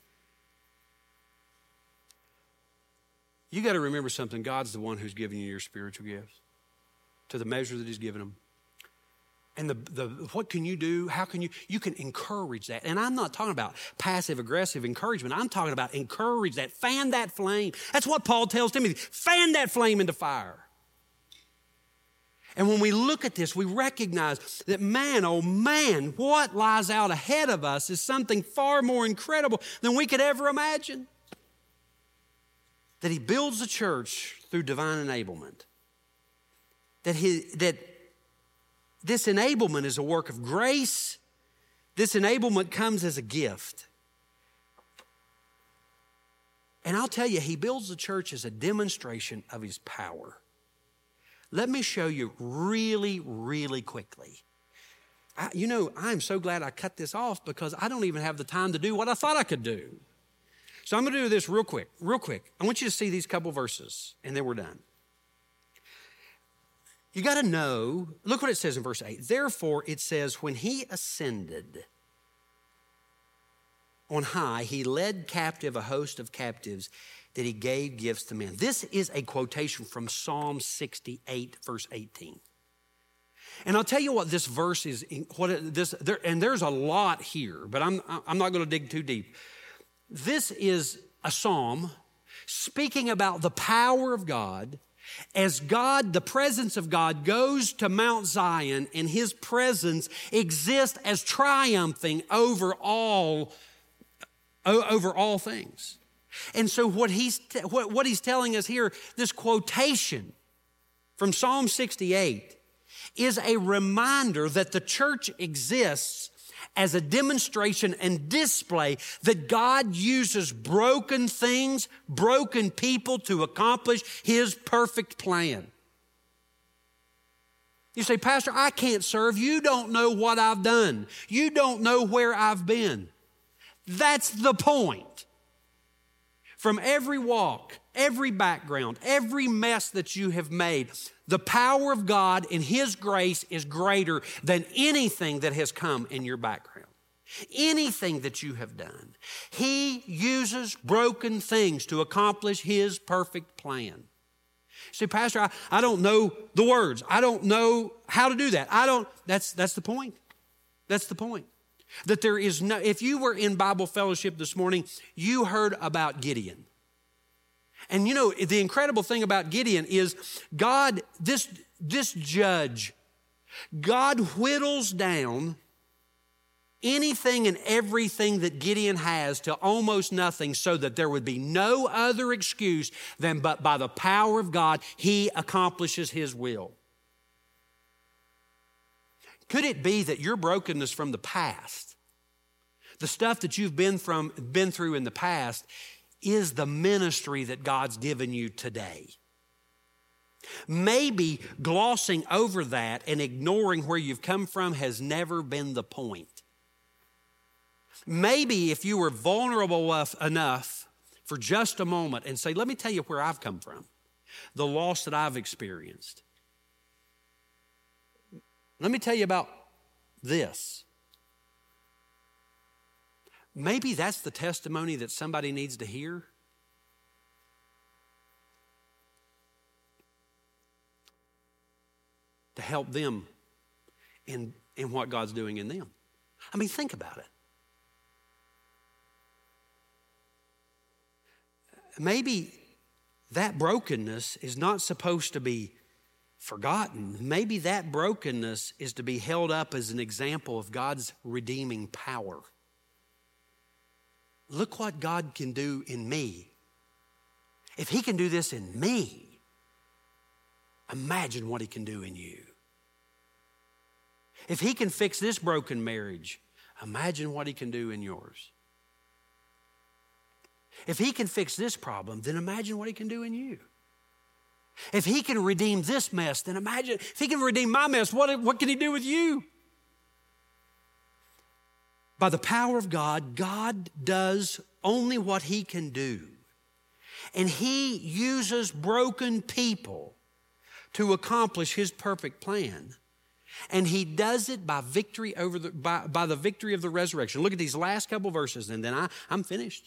You got to remember something. God's the one who's giving you your spiritual gifts to the measure that he's given them. And the, the what can you do? How can you? You can encourage that. And I'm not talking about passive aggressive encouragement. I'm talking about encourage that, fan that flame. That's what Paul tells Timothy. Fan that flame into fire. And when we look at this, we recognize that man, oh man, what lies out ahead of us is something far more incredible than we could ever imagine. That he builds the church through divine enablement. That he, that this enablement is a work of grace. This enablement comes as a gift. And I'll tell you, he builds the church as a demonstration of his power. Let me show you really, really quickly. I, you know, I'm so glad I cut this off because I don't even have the time to do what I thought I could do. So I'm going to do this real quick, real quick. I want you to see these couple verses, and then we're done. You got to know, look what it says in verse eight. Therefore, it says, when he ascended on high, he led captive a host of captives that he gave gifts to men. This is a quotation from Psalm sixty-eight, verse eighteen. And I'll tell you what this verse is, what it, this, there, and there's a lot here, but I'm, I'm not going to dig too deep. This is a psalm speaking about the power of God as God, the presence of God, goes to Mount Zion and his presence exists as triumphing over all, over all things. And so what he's, what, what he's telling us here, this quotation from Psalm sixty-eight is a reminder that the church exists as a demonstration and display that God uses broken things, broken people to accomplish his perfect plan. You say, Pastor, I can't serve. You don't know what I've done. You don't know where I've been. That's the point. From every walk, every background, every mess that you have made, the power of God and his grace is greater than anything that has come in your background. Anything that you have done. He uses broken things to accomplish his perfect plan. See, Pastor, I, I don't know the words. I don't know how to do that. I don't, that's, that's the point. That's the point. That there is no, if you were in Bible fellowship this morning, you heard about Gideon. And you know, the incredible thing about Gideon is God, this, this judge, God whittles down anything and everything that Gideon has to almost nothing so that there would be no other excuse than but by the power of God, he accomplishes his will. Could it be that your brokenness from the past, the stuff that you've been from, been through in the past, is the ministry that God's given you today? Maybe glossing over that and ignoring where you've come from has never been the point. Maybe if you were vulnerable enough for just a moment and say, let me tell you where I've come from, the loss that I've experienced. Let me tell you about this. Maybe that's the testimony that somebody needs to hear. To help them in in what God's doing in them. I mean, think about it. Maybe that brokenness is not supposed to be forgotten. Maybe that brokenness is to be held up as an example of God's redeeming power. Look what God can do in me. If He can do this in me, imagine what He can do in you. If He can fix this broken marriage, imagine what He can do in yours. If He can fix this problem, then imagine what He can do in you. If He can redeem this mess, then imagine, if He can redeem my mess, what, what can He do with you? By the power of God, God does only what He can do. And He uses broken people to accomplish His perfect plan. And He does it by victory over the by, by the victory of the resurrection. Look at these last couple verses, and then I, I'm finished.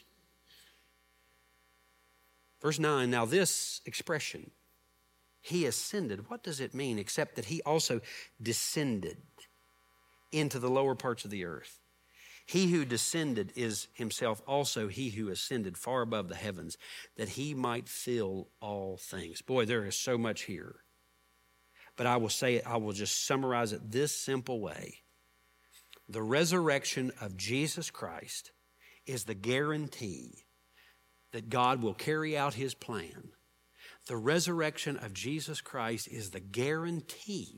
Verse nine, now this expression, He ascended, what does it mean except that He also descended into the lower parts of the earth? He who descended is Himself also He who ascended far above the heavens, that He might fill all things. Boy, there is so much here. But I will say it, I will just summarize it this simple way. The resurrection of Jesus Christ is the guarantee that God will carry out His plan. The resurrection of Jesus Christ is the guarantee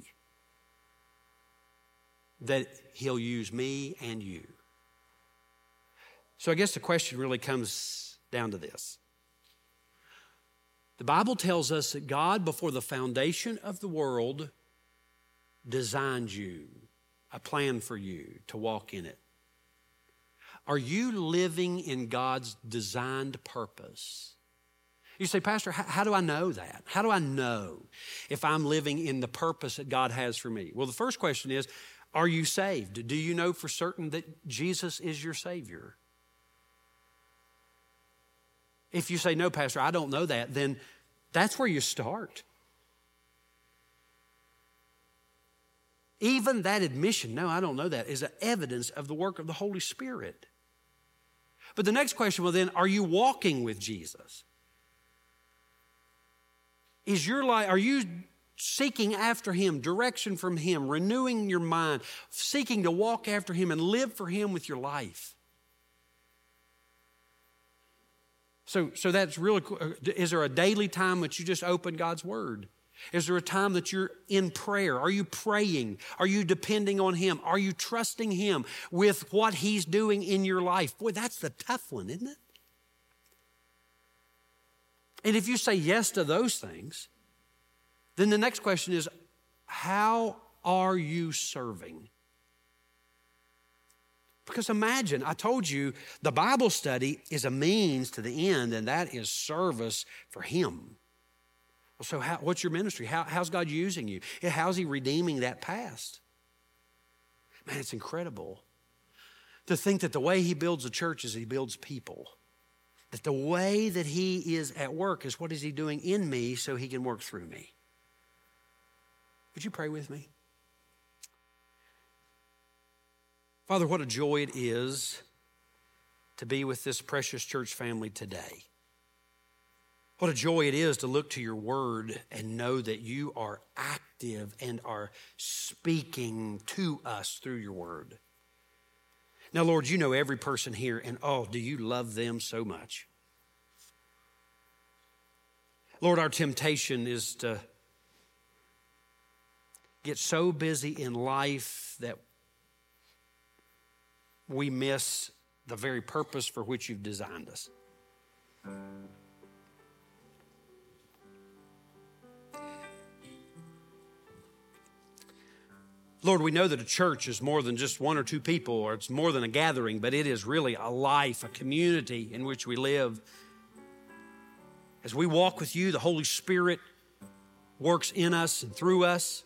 that He'll use me and you. So I guess the question really comes down to this. The Bible tells us that God, before the foundation of the world, designed you, a plan for you to walk in it. Are you living in God's designed purpose? You say, Pastor, how, how do I know that? How do I know if I'm living in the purpose that God has for me? Well, the first question is, are you saved? Do you know for certain that Jesus is your Savior? If you say, no, Pastor, I don't know that, then that's where you start. Even that admission, no, I don't know that, is an evidence of the work of the Holy Spirit. But the next question, well then, are you walking with Jesus? Is your life, are you seeking after Him, direction from Him, renewing your mind, seeking to walk after Him and live for Him with your life? So, so that's really cool. Is there a daily time that you just open God's Word? Is there a time that you're in prayer? Are you praying? Are you depending on Him? Are you trusting Him with what He's doing in your life? Boy, that's the tough one, isn't it? And if you say yes to those things, then the next question is, how are you serving? Because imagine, I told you, the Bible study is a means to the end, and that is service for Him. So how, what's your ministry? How, how's God using you? How's He redeeming that past? Man, it's incredible to think that the way He builds a church is He builds people. That the way that He is at work is what is He doing in me so He can work through me. Would you pray with me? Father, what a joy it is to be with this precious church family today. What a joy it is to look to your word and know that you are active and are speaking to us through your word. Now, Lord, you know every person here, and oh, do you love them so much. Lord, our temptation is to get so busy in life that we miss the very purpose for which you've designed us. Lord, we know that a church is more than just one or two people, or it's more than a gathering, but it is really a life, a community in which we live. As we walk with you, the Holy Spirit works in us and through us.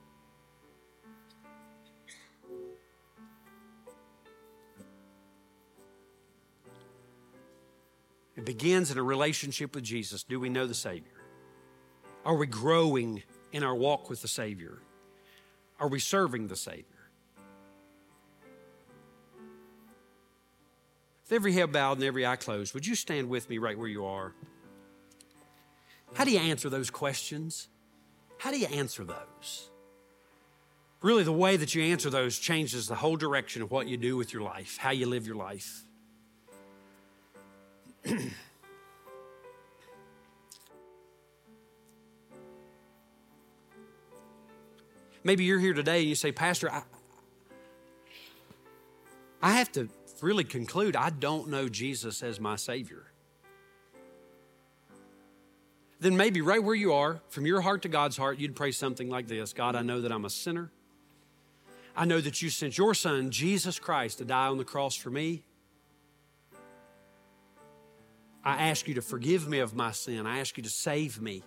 It begins in a relationship with Jesus. Do we know the Savior? Are we growing in our walk with the Savior? Are we serving the Savior? With every head bowed and every eye closed, would you stand with me right where you are? How do you answer those questions? How do you answer those? Really, the way that you answer those changes the whole direction of what you do with your life, how you live your life. Maybe you're here today and you say, Pastor, I, I have to really conclude I don't know Jesus as my Savior. Then maybe right where you are, from your heart to God's heart, you'd pray something like this. God, I know that I'm a sinner. I know that you sent your Son, Jesus Christ, to die on the cross for me. I ask you to forgive me of my sin. I ask you to save me.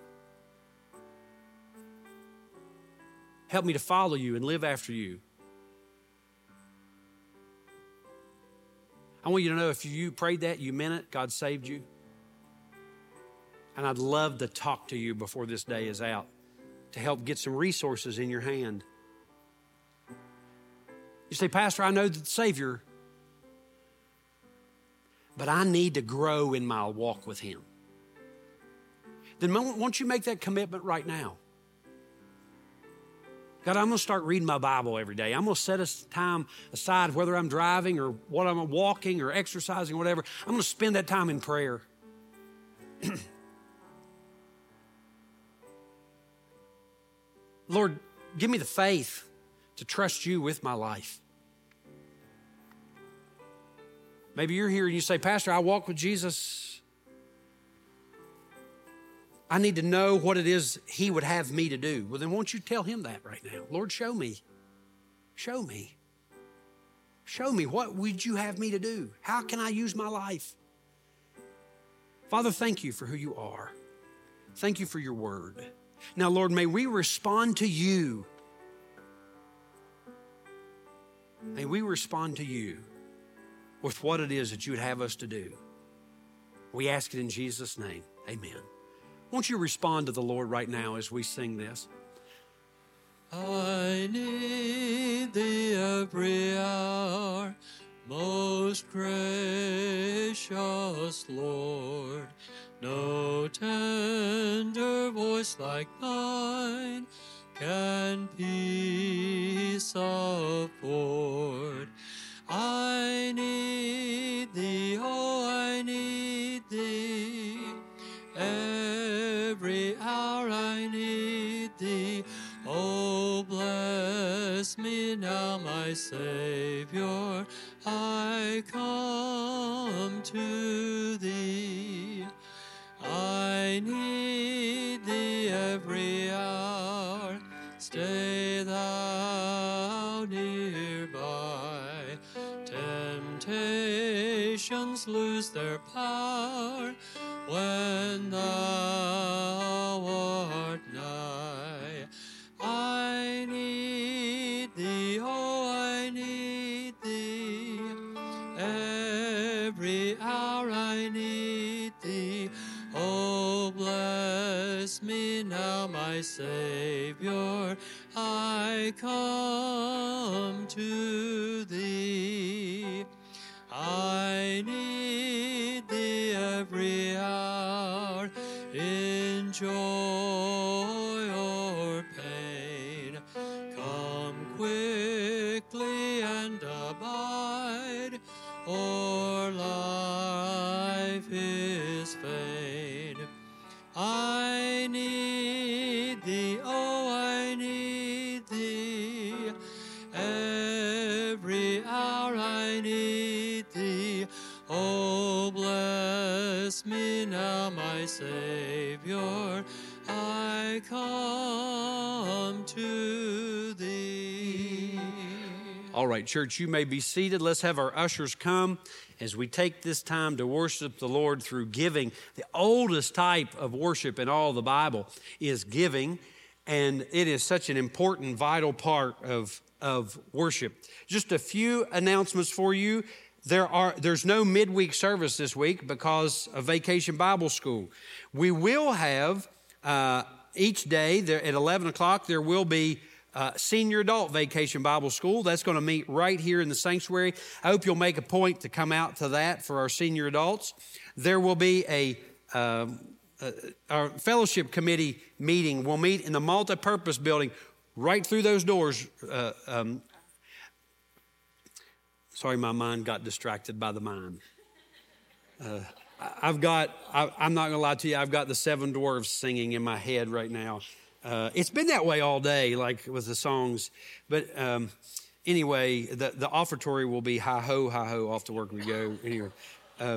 Help me to follow you and live after you. I want you to know if you prayed that, you meant it, God saved you. And I'd love to talk to you before this day is out to help get some resources in your hand. You say, Pastor, I know the Savior, but I need to grow in my walk with Him. Then won't you make that commitment right now? God, I'm going to start reading my Bible every day. I'm going to set a time aside, whether I'm driving or what I'm walking or exercising, whatever. I'm going to spend that time in prayer. Lord, give me the faith to trust you with my life. Maybe you're here and you say, Pastor, I walk with Jesus. I need to know what it is He would have me to do. Well, then won't you tell Him that right now? Lord, show me. Show me. Show me, what would you have me to do? How can I use my life? Father, thank you for who you are. Thank you for your word. Now, Lord, may we respond to you. May we respond to you with what it is that you would have us to do. We ask it in Jesus' name. Amen. Won't you respond to the Lord right now as we sing this? I need thee every hour, most gracious Lord. No tender voice like thine can peace afford. I need thee, oh, I need thee. Every hour I need thee. Oh, bless me now, my Savior. I come to thee. I need thee every hour. Stay thou nearby. Temptations lose their power when thou art nigh. I need thee, oh, I need thee. Every hour I need thee. Oh, bless me now, my Savior. I come to thee. I need thee every hour, in joy or pain. Come quickly and abide, or life is vain. I need thee, oh, I need thee. Every hour I need thee. Oh, bless me now, my Savior. I come to thee. All right, church, you may be seated. Let's have our ushers come as we take this time to worship the Lord through giving. The oldest type of worship in all the Bible is giving, and it is such an important, vital part of, of worship. Just a few announcements for you. There are there's no midweek service this week because of Vacation Bible School. We will have uh, each day there at eleven o'clock. There will be uh, Senior Adult Vacation Bible School. That's going to meet right here in the sanctuary. I hope you'll make a point to come out to that for our senior adults. There will be a... Um, Uh, our fellowship committee meeting will meet in the multi-purpose building right through those doors. Uh, um, sorry, my mind got distracted by the mind. Uh, I've got, I, I'm not going to lie to you, I've got the Seven Dwarfs singing in my head right now. Uh, it's been that way all day, like with the songs. But um, anyway, the, the offertory will be hi-ho, hi-ho, off to work we go. Anyway. Uh,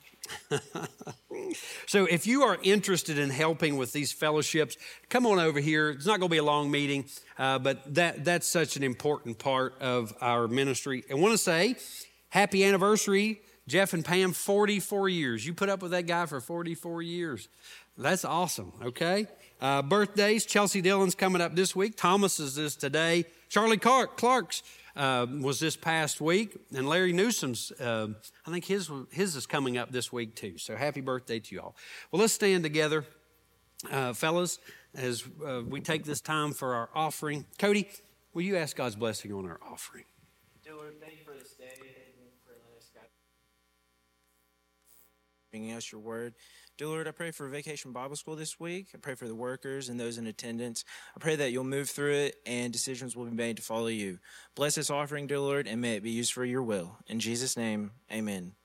So if you are interested in helping with these fellowships, come on over here. It's not going to be a long meeting, uh, but that that's such an important part of our ministry. I want to say happy anniversary, Jeff and Pam, forty-four years. You put up with that guy for forty-four years. That's awesome, okay? Uh, birthdays, Chelsea Dillon's coming up this week. Thomas's is today. Charlie Clark, Clark's Uh, was this past week, and Larry Newsom's, uh, I think his his is coming up this week too. So happy birthday to y'all. Well, let's stand together, uh, fellas, as uh, we take this time for our offering. Cody, will you ask God's blessing on our offering? Dear Lord, thank you for this day and for letting us God bringing us your word. Dear Lord, I pray for Vacation Bible School this week. I pray for the workers and those in attendance. I pray that you'll move through it and decisions will be made to follow you. Bless this offering, dear Lord, and may it be used for your will. In Jesus' name, amen.